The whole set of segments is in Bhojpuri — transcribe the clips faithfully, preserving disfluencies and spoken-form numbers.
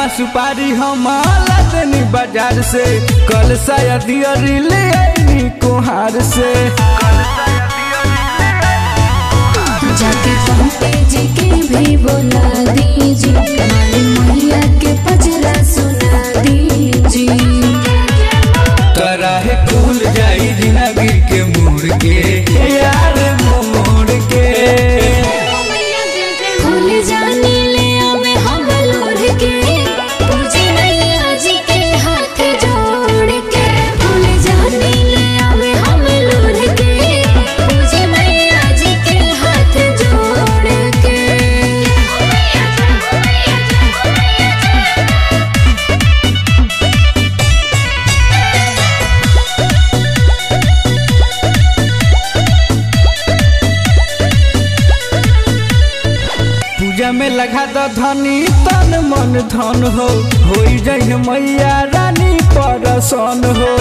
सुपारी हम लादनी बाजार से, कल शायद ले आईनी कुहार से। जाके पंपे जी के भी बोला दीजिए, काली मैया के पजरा सुना दीजिए। कराहे खुल जाई जिंदगी के मोड़ के यार मोड़ के, खुल जाने ले आवे हम लोढ़ के, पूजी मैया जी के हाथ जोड़ के। खुल जाने ले आवे हम लोढ़ के, पूजी मैया जी के हाथ जोड़ के। पूजा में लगा दो धनी तन मन धन हो, होई जाई मैया रानी परसन हो।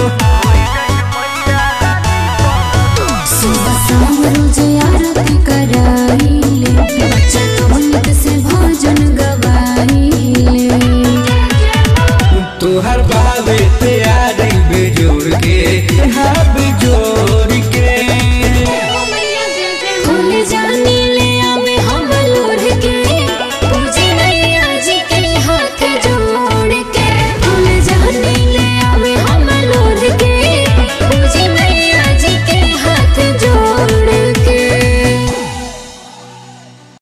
सुबह शाम रोज आरती कराइले,